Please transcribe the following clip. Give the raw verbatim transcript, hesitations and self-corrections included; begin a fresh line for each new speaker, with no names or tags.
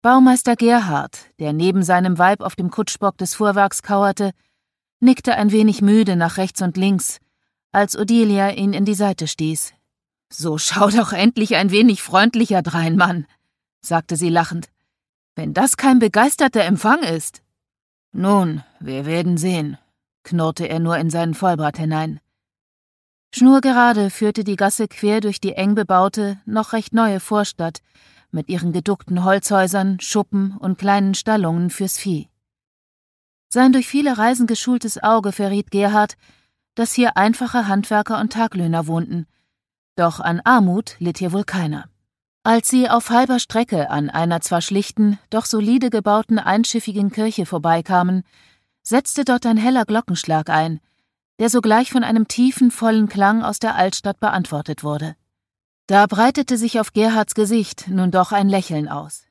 Baumeister Gerhard, der neben seinem Weib auf dem Kutschbock des Fuhrwerks kauerte, nickte ein wenig müde nach rechts und links, als Odilia ihn in die Seite stieß. »So schau doch endlich ein wenig freundlicher drein, Mann«, sagte sie lachend. »Wenn das kein begeisterter Empfang ist.« »Nun, wir werden sehen«, knurrte er nur in seinen Vollbart hinein. Schnurgerade führte die Gasse quer durch die eng bebaute, noch recht neue Vorstadt mit ihren geduckten Holzhäusern, Schuppen und kleinen Stallungen fürs Vieh. Sein durch viele Reisen geschultes Auge verriet Gerhard, dass hier einfache Handwerker und Taglöhner wohnten, doch an Armut litt hier wohl keiner. Als sie auf halber Strecke an einer zwar schlichten, doch solide gebauten einschiffigen Kirche vorbeikamen, setzte dort ein heller Glockenschlag ein, der sogleich von einem tiefen, vollen Klang aus der Altstadt beantwortet wurde. Da breitete sich auf Gerhards Gesicht nun doch ein Lächeln aus.